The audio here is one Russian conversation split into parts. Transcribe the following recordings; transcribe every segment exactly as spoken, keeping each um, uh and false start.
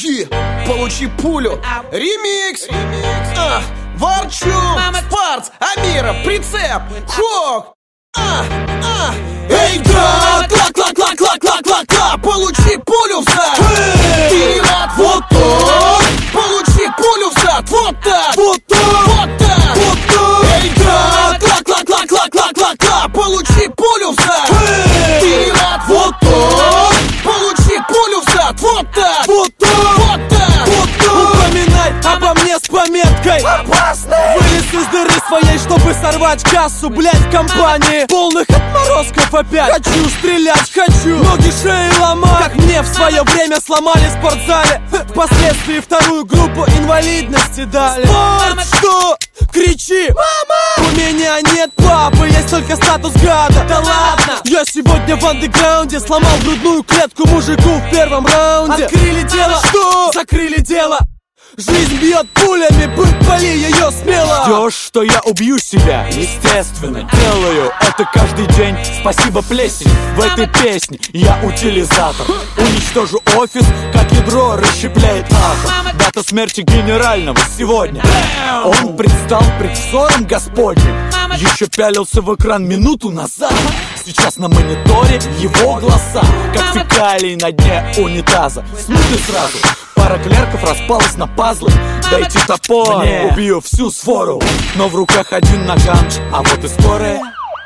Е, получи пулю. Ремикс. А, ворчу. Спарц, Амира, прицеп. Хок. А, а. Эй, да, кла-кла-кла-кла-кла-кла-кла. Получи пулю в зад. Ты рад? Вот так. Получи пулю в зад. Вот так. Вот так. Вот так. Вот так. Эй, да, кла-кла-кла-кла-кла-кла-кла. Получи пулю в зад. Ты рад? Вот так. Получи пулю в зад. Вот так. Вот так. Вот так. Вот так. Упоминай обо мне с пометкой опасный. Вылез из дыры своей, чтобы сорвать кассу. Блять, компании полных отморозков опять. Хочу стрелять, хочу ноги, шеи ломать, как мне в свое время сломали в спортзале. Впоследствии вторую группу инвалидности дали. Спорт, что? Кричи, мама! У меня нет папы, есть только статус гада. Да ладно! Я сегодня в андеграунде сломал грудную клетку мужику в первом раунде. Открыли дело, что? Закрыли дело. Жизнь бьет пулями, бык, пали ее смело. Ждешь, что я убью себя? Естественно, делаю это каждый день. Спасибо плесень, в этой песне я утилизатор. Уничтожу офис, как ядро расщепляет атом. Дата смерти генерального сегодня. Он предстал пред взором Господним. Еще пялился в экран минуту назад. Сейчас на мониторе его глаза, как фекалии на дне унитаза. Смуты сразу. Пара клерков распалась на пазлы. Дайте топор, мне убью всю свору. Но в руках один наган, а вот и скорая.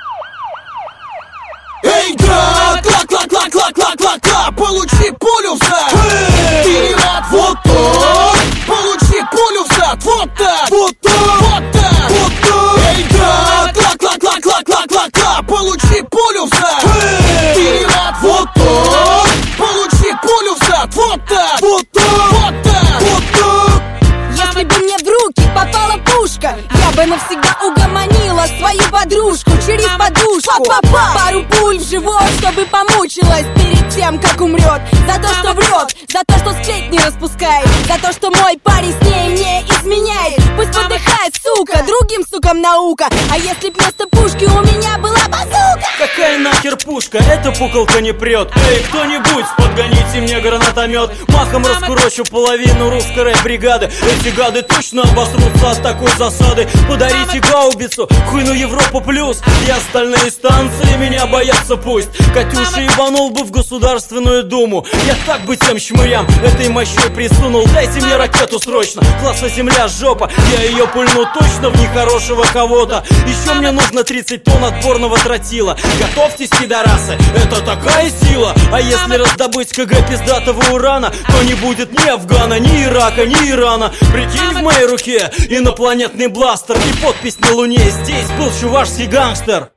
Эй, да, кла-кла-кла-кла-кла-кла-кла. Получи пулю в зад. Ты рад? Вот так. Получи пулю в зад. Вот так. Вот так. Вот так. Вот так. Эй, да, кла-кла-кла-кла-кла-кла-кла. Получи пулю в зад. Ты рад? Вот так. Получи пулю в зад. Вот так. Вот так. Вот так. Вот так. Если бы мне в руки попала пушка, я бы навсегда угомонила свою подружку через подушку. Па-па-па. Пару пуль в живот, чтобы помучилась перед тем, как умрет. За то, что врет, за то, что сплетни распускает, за то, что мой парень с ней не изменяет. Пусть подыхает, сука, другим сукам наука. А если б вместо пушки у меня была базука? Какая нахер пушка? Эта пуколка не прет. Эй, кто-нибудь, подгоните мне гранатомет. Махом раскурочу половину русской рэп-бригады. Эти гады точно обосрутся от такой засады. Подарите гаубицу, хуйну Европу плюс. И остальные станции меня боятся пусть. Катюша ебанул бы в Государственную Думу. Я так бы тем шмырям этой мощой присунул. Дайте мне ракету срочно, класса земля жопа. Я ее пульну точно в нехорошего кого-то. Еще мне нужно тридцать тонн отборного тротила. Готовьтесь, пидорасы, это такая сила. А если раздобыть КГ пиздатого урана, то не будет ни Афгана, ни Ирака, ни Ирана. Прикинь, в моей руке инопланетный бластер и подпись на Луне. Здесь был чувашский гангстер.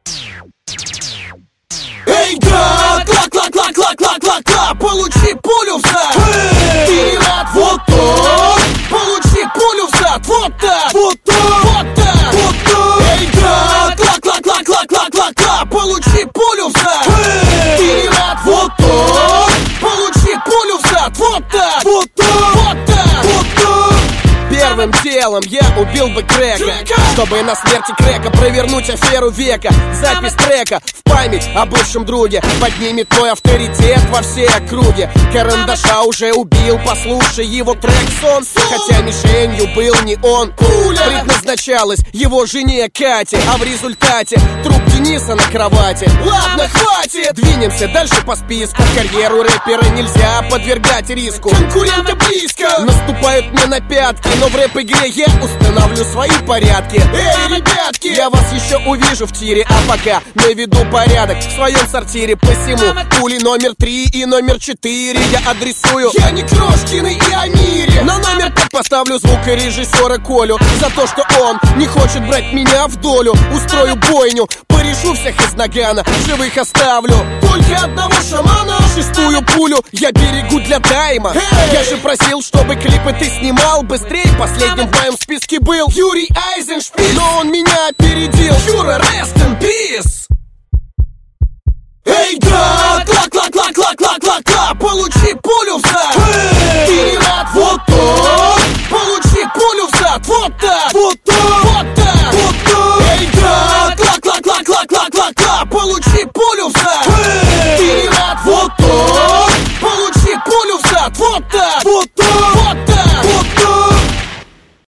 Эй, да, кла-кла-кла-кла-кла-кла-кла. Получи пулю в зад. Ты рад? Вот так. Получи пулю в зад. Вот так. Вот так. Вот так. Вот так. Эй, да, кла-кла-кла-кла-кла-кла-кла. Получи пулю в зад. Ты рад? Вот так. Получи пулю в зад. Вот так. Вот так. Вот так. Вот так. Первым делом я убил бы Крека, чтобы на смерти Крека провернуть аферу века. Запись трека в память о бывшем друге поднимет мой авторитет во всей округе. Карандаша уже убил, послушай его трек «Сон». Хотя мишенью был не он. Пуля предназначалась его жене Кате, а в результате труп Дениса на кровати. Ладно, хватит! Двинемся дальше по списку. Карьеру рэпера нельзя подвергать риску. Конкуренты близко наступают мне на пятки, но в рэп-игре я установлю свои порядки. Эй, ребятки, я вас еще увижу в тире, а пока наведу порядок в своем сортире. Посему пули номер три и номер четыре я адресую Я не Крошкиной и Амире. На номер пять поставлю звукорежиссера Колю за то, что он не хочет брать меня в долю. Устрою бойню, порешу всех из нагана, живых оставлю только одного шамана. Шестую пулю я берегу для тайма. Эй! Я же просил, чтобы клипы ты снимал быстрее. Последним в моем списке был Юрий Айзеншпиль, но он меня опередил. Юра, rest in peace. Эй, да, кла-кла-кла-кла-кла-кла-кла. Получи пулю в зад. Ты рад? Вот так. Получи пулю в зад. Вот так. Вот так. Вот так. Вот так. Эй, да, кла-кла-кла-кла-кла-кла-кла. Получи пулю в зад. Ты рад? Вот так. Получи пулю в зад. Вот так, вот так.